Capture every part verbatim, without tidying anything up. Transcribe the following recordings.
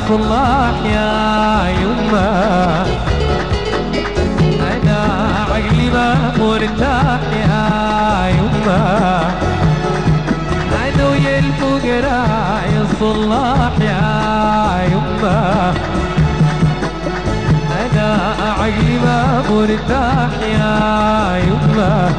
صلاح يا يمه، أنا عقلي ما مرتاح يا يمه، أنا ويا الفقراء يا صلاح يا يمه، أنا عقلي ما مرتاح يا يمه،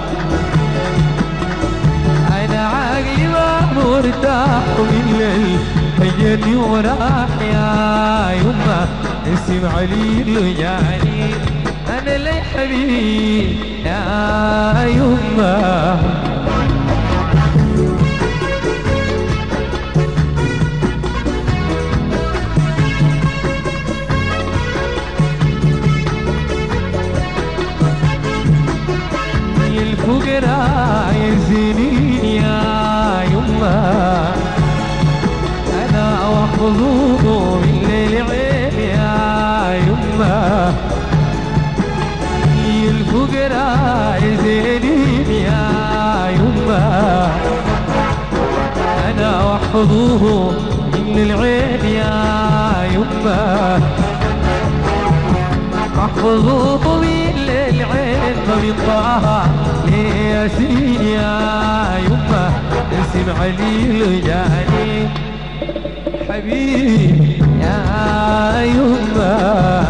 أنا عقلي ما مرتاح من هيني وراح يا يمه، اسم علي يعني أنا لي حبيب يا يمه. الفقراء يزينين يا يمه، أنا واحفظوه من ليل عين يا يمه، الفقراء يزينين يا يمه، أنا واحفظوه من العين يا يمه، احفظوه من العين من طه لياسين يا يمه، اسم علي يعني حبيب يا يمه.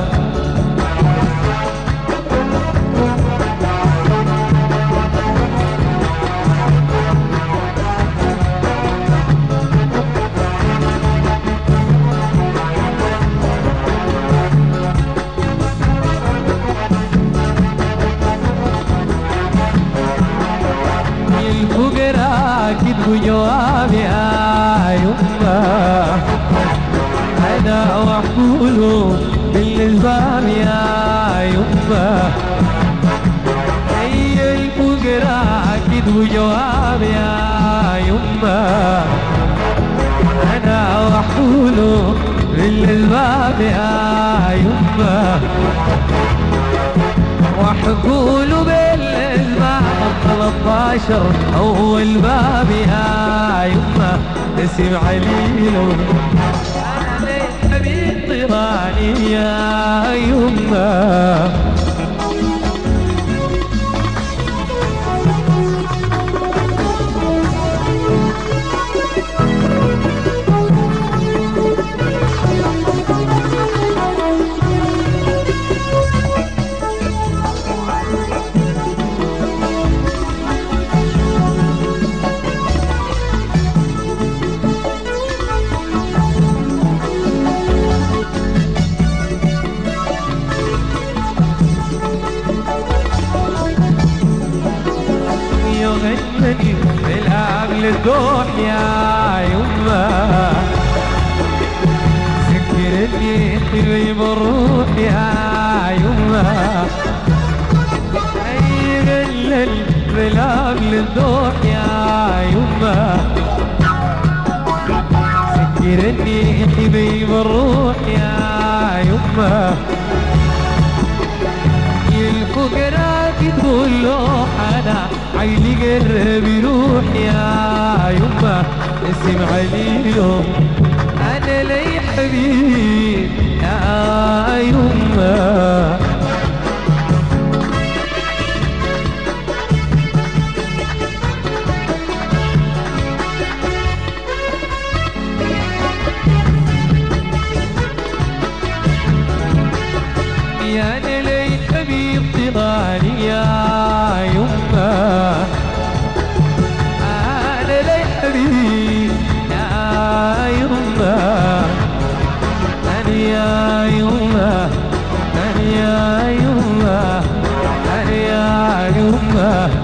الفقراء كتبوا جواب يا يمه، أنا وأحكوله بالأسباب يا يمه، هي الفقراء كتبوا جواب يا يمه، أنا وأحكوله بالأسباب يا يمه، واحكوله بالأسباب ثلاثة أول باب يا يمه، اسم عليل أنا حبيب طيراني يا يمه. يغنني العقل الذوح يا يمه، سكرني حلوي بالروح يا يمه، يغنني العقل الذوح يا يمه، سكرني حلوي بالروح يا يمه، الفقراء تقول له أنا عيني قرب يروح يا يمه، اسم عليهم أنا لي حبيب يا يمه. يا أنا لي حبيب طغاني يا يمه، أنا لي حبيب يا يمه، أنا يا يمه، أنا يا يمه، أنا يا يمه.